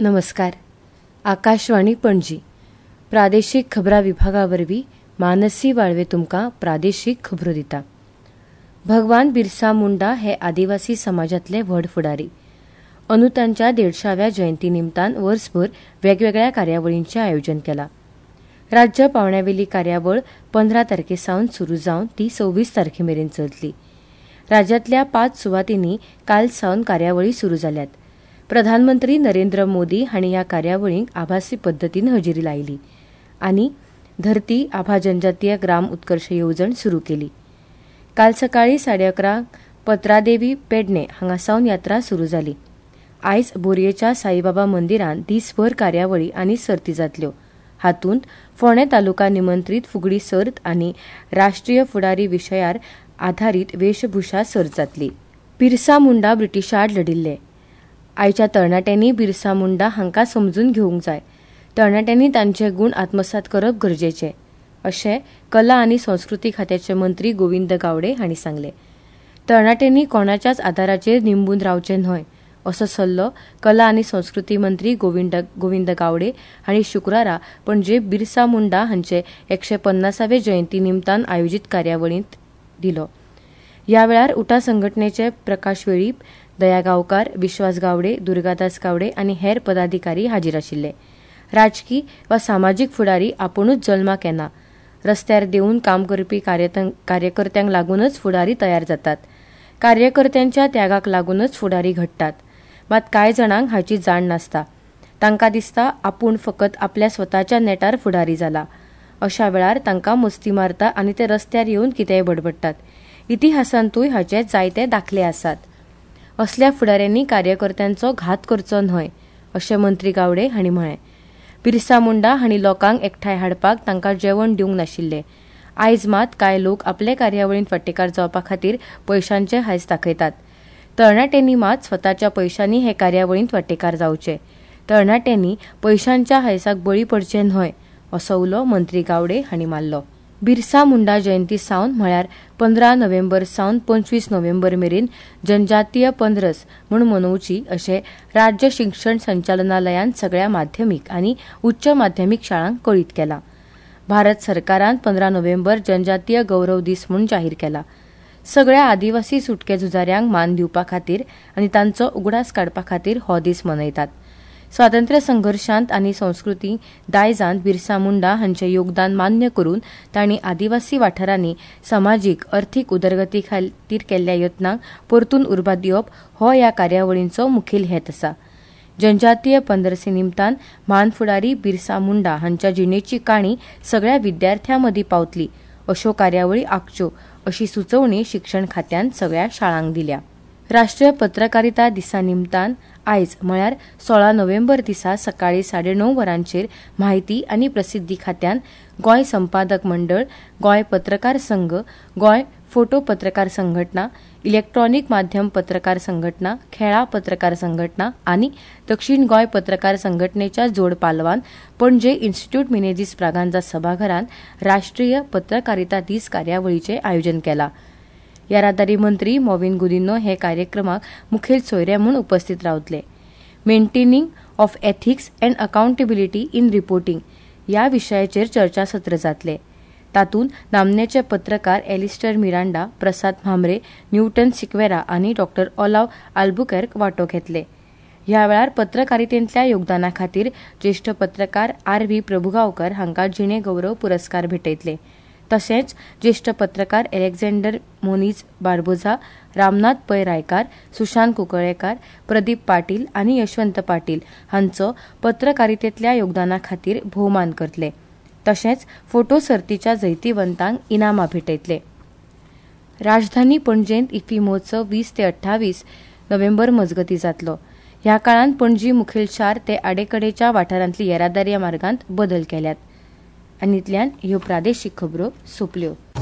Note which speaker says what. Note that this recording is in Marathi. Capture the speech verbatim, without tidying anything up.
Speaker 1: नमस्कार. आकाशवाणी पणजी प्रादेशीक खबरां विभागा वरवीं मानसी वाळवे तुमकां प्रादेशीक खबरो दिता. भगवान बिरसा मुंडा हे आदिवासी समाजातले व्हड फुडारी. अंदू तांच्या देडशाव्या जयंती निमतान वर्सभर वेगवेगळ्या कार्यावळींचें आयोजन केलां. राज्य पावण्यावेली कार्यावळ पंदरा तारखेसावन सुरू जावन ती सव्वीस तारखे मेरेन चलतली. राज्यातल्या पांच सुवातींनी काल सावन कार्यावळी सुरू जाल्यात. प्रधानमंत्री नरेंद्र मोदी हांणी ह्या कार्यावळींक आभासी पद्दतीन हजेरी लायली आनी धरती आभा जनजातीय ग्राम उत्कर्श येवजण सुरू केली. काल सकाळी साडे अकरांक पत्रादेवी पेडणे हांगासावन यात्रा सुरू जाली. आयज बोरयेच्या साईबाबा मंदिरांत दिसभर कार्यावळी आनी सर्ती जातल्यो. हातूंत फोंडें तालुका निमंत्रीत फुगडी सर्त आनी राष्ट्रीय फुडारी विशयार आधारीत वेशभूषा सर्त जातली. बिरसा मुंडा ब्रिटिशांड लडिल्ले. आयच्या तरणाट्यांनी बिरसा मुंडा हांकां समजून घेवंक जाय. तरणाट्यांनी तांचे गूण आत्मसात करप गरजेचें अशें कला आनी संस्कृती खात्याचे मंत्री गोविंद गावडे हांणी सांगलें. तरणाट्यांनी कोणाच्याच आदाराचेर निंबून रावचें न्हय असो सल्लो कला आनी संस्कृती मंत्री गोविंद गोविंद गावडे हांणी शुक्रारा पणजे बिरसा मुंडा हांचे एकशे पन्नासावे जयंती निमतान आयोजीत कार्यावळींत दिलो. ह्या वेळार उटा संघटनेचे प्रकाश वेळीप, दया गांवकार, विश्वास गावडे, दुर्गादास गावडे आनी हेर पदाधिकारी हाजीर आशिल्ले. राजकी वा सामाजीक फुडारी आपुणूच जल्माक येना. रस्त्यार देऊन काम करपी कार्यकर्त्यांक लागूनच फुडारी तयार जातात. कार्यकर्त्यांच्या त्यागाक लागूनच फुडारी घडटात. मात कांय जाणांक हाची जाण नासता. तांकां दिसता आपूण फकत आपल्या स्वताच्या नेटार फुडारी जाला. अशा वेळार तांकां मस्ती मारता आनी ते रस्त्यार येवन कितेंय बडबडटात. इतिहासांतूय हाचे जायते दाखले आसात. असल्या फुडाऱ्यांनी कार्यकर्त्यांचो घात करचो न्हय अशें मंत्री गावडे हांणी म्हळें. बिरसा मुंडा हांणी लोकांक एकठांय हाडपाक तांकां जेवण दिवंक नाशिल्लें. आयज मात कांय लोक आपले कार्यावळींत वांटेकार जावपा खातीर पयशांचे हायस दाखयतात. तरणाट्यांनी मात स्वताच्या पयशांनी हे कार्यावळींत वांटेकार जावचे. तरणाट्यांनी पयशांच्या हायसाक बळी पडचे न्हय असो उलो मंत्री गावडे हांणी मारलो. बिरसा मुंडा जयंती सावन म्हळ्यार पंदरा नोव्हेंबर सावन पंचवीस नोव्हेंबर मेरेन जनजातीय पंदरस म्हूण मनोवची अशें राज्य शिक्षण संचालनालयान सगळ्या माध्यमीक आनी उच्च माध्यमीक शाळांक कळीत केलां. भारत सरकारान पंदरा नोव्हेंबर जनजातीय गौरव दीस म्हूण जाहीर केला. सगळ्या आदिवासी सुटके झुजाऱ्यांक मान दिवपा खातीर आनी तांचो उगडास काडपा खातीर हो दीस मनयतात. स्वातंत्र्य संघर्षांत आनी संस्कृती दायजांत बिरसा मुंडा हांचें योगदान मान्य करून तांणी आदिवासी वाठारांनी सामाजीक अर्थीक उदरगती खातीर केल्ल्या यत्नांक परतून उर्बा दिवप हो ह्या कार्यावळींचो मुखेल हेत आसा. जनजातीय पंदरसे निमतान म्हान फुडारी बिरसा मुंडा हांच्या जिणेची काणी सगळ्या विद्यार्थ्यां मदीं पावतली अश्यो कार्यावळी आंखच्यो अशी सुचोवणी शिक्षण खात्यान सगळ्या शाळांक दिल्या. राष्ट्रीय पत्रकारिता दिसा निमतान आयज म्हळ्यार सोळा नोव्हेंबर दिसा सकाळी साडे णव वरांचेर म्हायती आनी प्रसिद्धी खात्यान गोंय संपादक मंडळ, गोंय पत्रकार संघ, गोंय फोटो पत्रकार संघटना, इलेक्ट्रॉनिक माध्यम पत्रकार संघटना, खेळा पत्रकार संघटना आनी दक्षिण गोंय पत्रकार संघटनेच्या जोड पालवान पणजे इन्स्टिट्यूट मिनेझीस प्रागांजा सभाघरान राष्ट्रीय पत्रकारिता दीस कार्यावळीचें आयोजन केलां. येरादारी मंत्री मोविन गुदिन्हो हे कार्यक्रमाक मुखेल सोयरे म्हूण उपस्थित रावतले. Maintaining of ethics and accountability in reporting ह्या विशयाचेर चर्चासत्र जातले. तातूंत नामनेचे पत्रकार एलिस्टर मिरांडा, प्रसाद भामरे, न्यूटन सिक्वेरा आनी डॉक्टर ओलाव आल्बुकेर्क वांटो घेतले. ह्या वेळार पत्रकारितेंतल्या योगदाना खातीर ज्येश्ठ पत्रकार आर व्ही प्रभुगांवकर हांकां जिणे गौरव पुरस्कार भेटयतले. तशेंच ज्येश्ठ पत्रकार अलेक्झांडर मोनिज बार्बोजा, रामनाथ पै रायकार, सुशांत कुंकळयेकार, प्रदीप पाटील आनी यशवंत पाटील हांचो पत्रकारितेंतल्या योगदाना खातीर भोवमान करतले. तशेंच फोटो सर्तीच्या जैतिवंतांक इनामां भेटयतले. राजधानी पणजेंत इफ्फी महोत्सव वीस ते अठ्ठावीस नोव्हेंबर मजगतीं जातलो. ह्या काळांत पणजी मुखेल शार ते आडेकडेच्या वाठारांतली येरादारी मार्गांत बदल केल्यात. आनींतल्यान ह्यो प्रादेशीक खबरो सोंपल्यो.